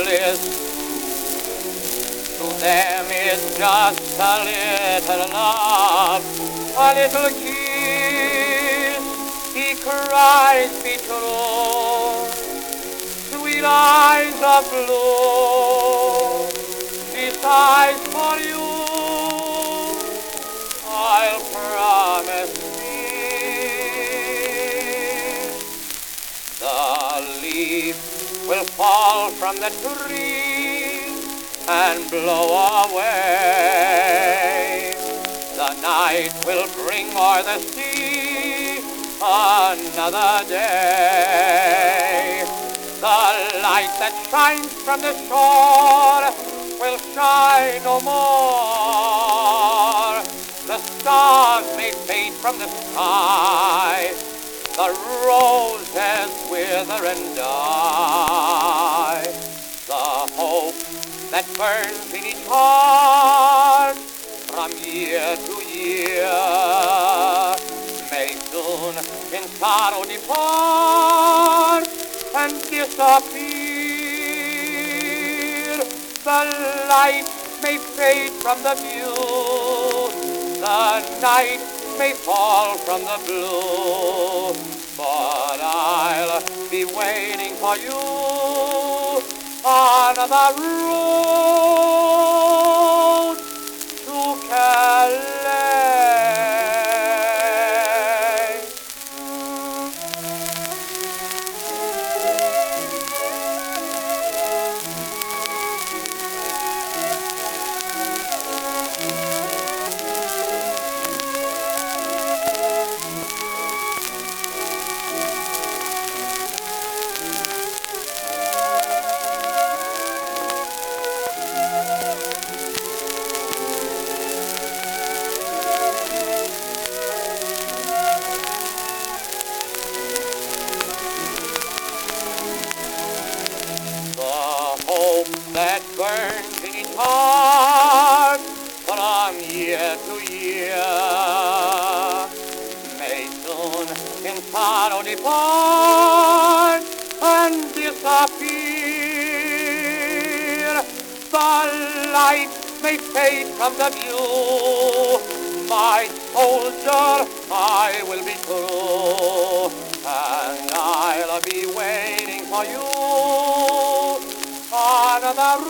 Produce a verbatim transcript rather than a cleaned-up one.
bliss. To them it's just a little love, a little kiss. He cries, be true, sweet eyes of blue. She sighs for you, I'll promise thee. The leaf will fall from the tree and blow away. The night will bring o'er the sea another day. The light that shines from the shore will shine no more. The stars may fade from the sky, the roses wither and die. The hope that burns in each heart from year to year may soon in sorrow depart and disappear. The light may fade from the view, the night may fall from the blue, but I'll be waiting for you on the road to Calais. That burns in each heart from year to year may soon in sorrow depart and disappear. The light may fade from the view, my soldier, I will be true, and I'll be waiting for you on the